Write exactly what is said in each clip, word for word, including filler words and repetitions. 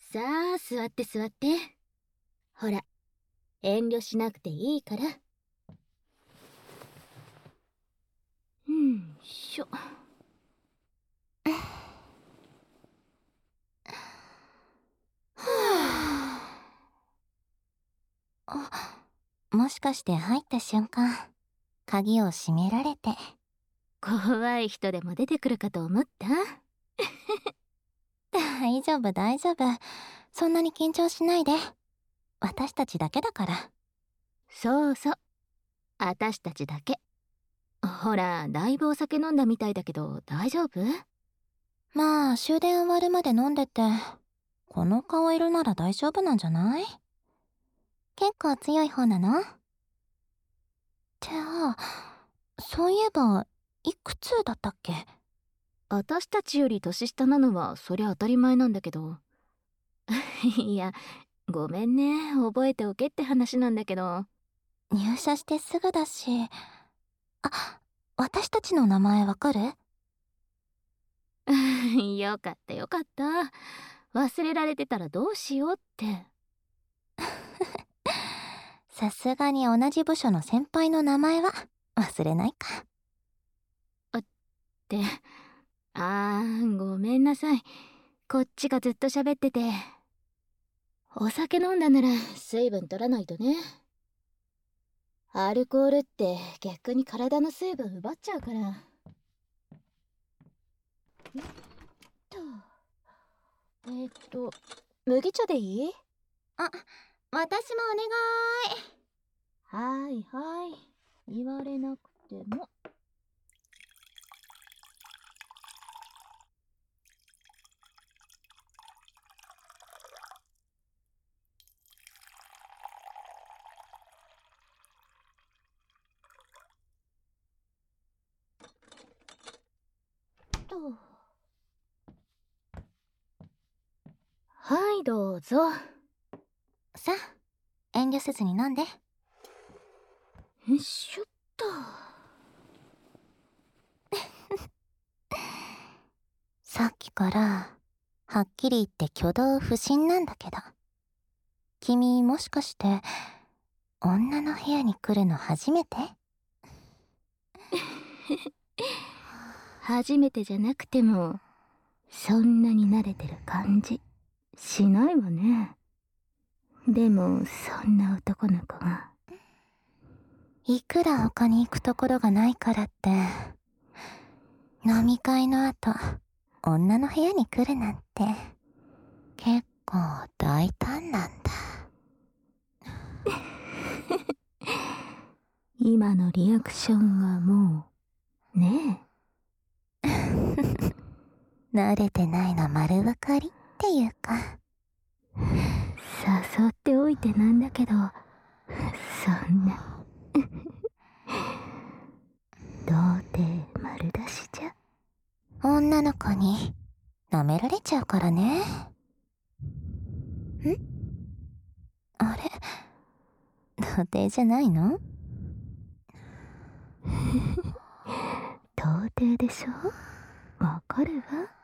さあ、座って座って。ほら、遠慮しなくていいから。うんしょ。 あ、もしかして入った瞬間、鍵を閉められて。 怖い人でも出てくるかと思った？ 大丈夫大丈夫。そんなに緊張しないで。私たちだけだから。 そうそう。私たちだけ。ほら、だいぶお酒飲んだみたいだけど、大丈夫？ まあ、終電終わるまで飲んでて、この顔色なら大丈夫なんじゃない？結構強い方なの？じゃあ、そういえば、いくつだったっけ？ 私たちより年下なのはそりゃ当たり前なんだけど。いや、ごめんね、覚えておけって話なんだけど。 入社してすぐだし。あ、私たちの名前わかる？ よかったよかった。忘れられてたらどうしようって。 さすがに同じ部署の先輩の名前は忘れないか。 あって、あー、ごめんなさい。こっちがずっと喋ってて。お酒飲んだなら水分取らないとね。アルコールって逆に体の水分奪っちゃうから。よっと。えーっと、麦茶でいい？ あ、私もお願い。 はいはい。言われなくても。と。はいどうぞ。 さあ、遠慮せずに飲んで。 よいしょっと。 さっきからはっきり言って挙動不審なんだけど、君もしかして女の部屋に来るの初めて？ 初めてじゃなくてもそんなに慣れてる感じしないわね。でもそんな男の子がいくら他に行くところがないからって飲み会の後女の部屋に来るなんて結構大胆なんだ。 今のリアクションがもうねえ。 慣れてないの丸分かりっていうか。 誘っておいてなんだけど、そんな童貞丸出しじゃ。 女の子に舐められちゃうからね。ん？あれ？童貞じゃないの？ 童貞でしょ？わかるわ。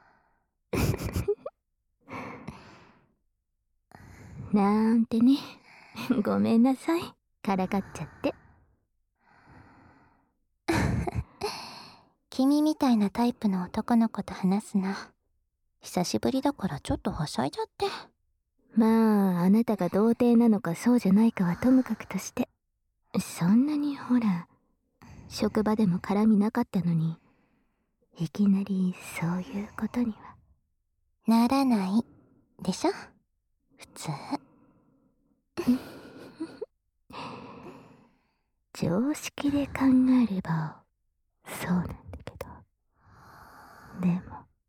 なんてね。ごめんなさい。からかっちゃって。 君みたいなタイプの男の子と話すの久しぶりだからちょっとはしゃいじゃって。 まああなたが童貞なのかそうじゃないかはともかくとして、そんなにほら職場でも絡みなかったのにいきなりそういうことにはならないでしょ普通。 常識で考えればそうなんだけど、でも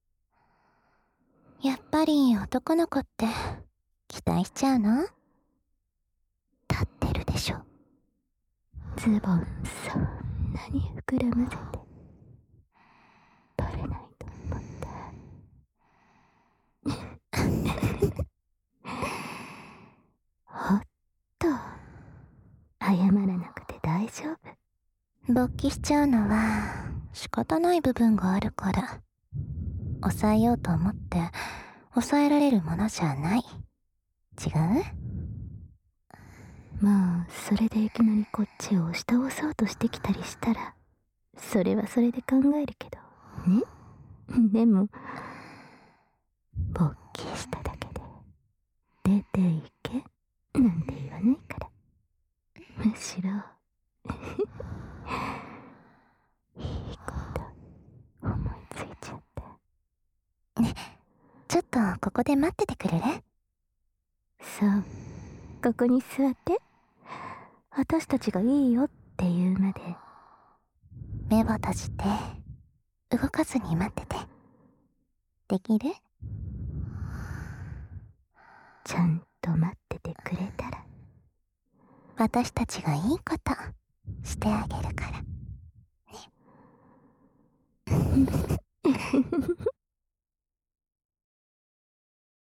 やっぱり男の子って期待しちゃうの？立ってるでしょ。 ズボンそんなに膨らませてバレないと思った。ほっと謝らなくて大丈夫。 勃起しちゃうのは仕方ない部分があるから抑えようと思って抑えられるものじゃない。違う？ まあそれでいきなりこっちを押し倒そうとしてきたりしたらそれはそれで考えるけどね。でも勃起しただけで出ていけなんて言わないから、むしろいいこと思いついちゃった。 ね、ちょっとここで待っててくれる？ そう、ここに座って、私たちがいいよって言うまで。 目を閉じて動かずに待ってて。できる？ ちゃんと待っててくれたら私たちがいいことしてあげるからね。